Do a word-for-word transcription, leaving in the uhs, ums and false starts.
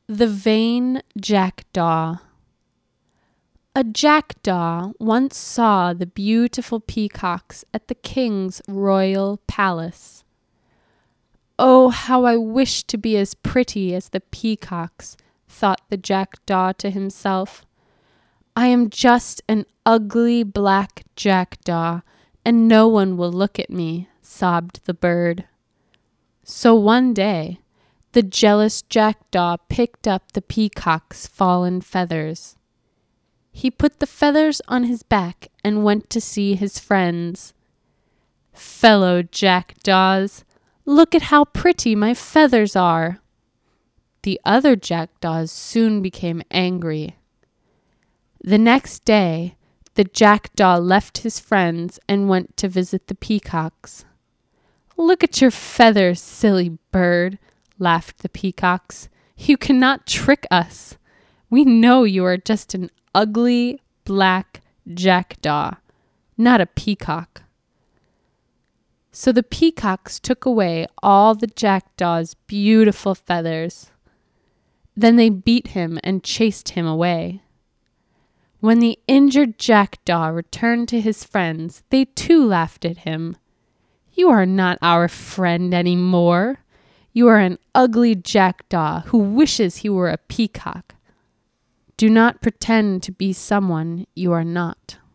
The Vain Jackdaw. A jackdaw once saw the beautiful peacocks at the king's royal palace. "Oh, how I wish to be as pretty as the peacocks," thought the jackdaw to himself. "I am just an ugly black jackdaw, and no one will look at me," sobbed the bird. So one day, the jealous jackdaw picked up the peacock's fallen feathers. He put the feathers on his back and went to see his friends. "Fellow jackdaws, look at how pretty my feathers are." The other jackdaws soon became angry. The next day, the jackdaw left his friends and went to visit the peacocks. "Look at your feathers, silly bird," laughed the peacocks. "You cannot trick us. We know you are just an ugly black jackdaw, not a peacock." So the peacocks took away all the jackdaw's beautiful feathers. Then they beat him and chased him away. When the injured jackdaw returned to his friends, they too laughed at him. "You are not our friend any more. You are an ugly jackdaw who wishes he were a peacock. Do not pretend to be someone you are not."